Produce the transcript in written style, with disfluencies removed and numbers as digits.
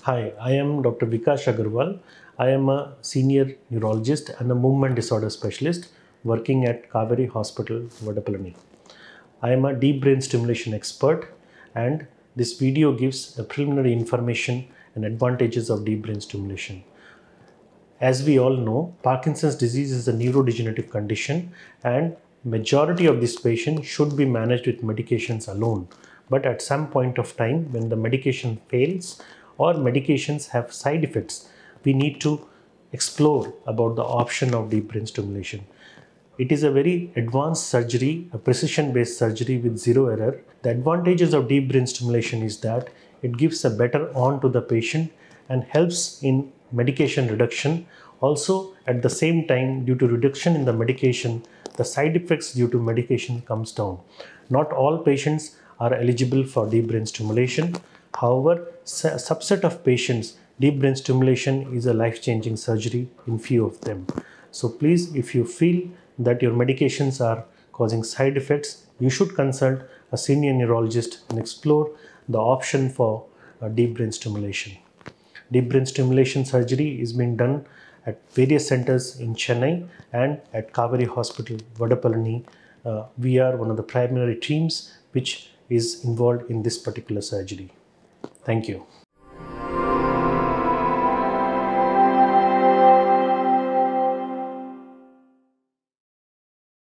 Hi, I am Dr. Vikash Agarwal. I am a senior neurologist and a movement disorder specialist working at Kaveri Hospital, Vadapalani. I am a deep brain stimulation expert, and this video gives a preliminary information and advantages of deep brain stimulation. As we all know, Parkinson's disease is a neurodegenerative condition, and majority of these patients should be managed with medications alone. But at some point of time, when the medication fails or medications have side effects, we need to explore about the option of deep brain stimulation. It is a very advanced surgery, a precision-based surgery with zero error. The advantages of deep brain stimulation is that it gives a better on to the patient and helps in medication reduction. Also, at the same time, due to reduction in the medication, the side effects due to medication comes down. Not all patients are eligible for deep brain stimulation. However, a subset of patients, deep brain stimulation is a life-changing surgery in few of them. So please, if you feel that your medications are causing side effects, you should consult a senior neurologist and explore the option for deep brain stimulation. Deep brain stimulation surgery is being done at various centers in Chennai and at Kaveri Hospital, Vadapalani. We are one of the primary teams which is involved in this particular surgery. Thank you.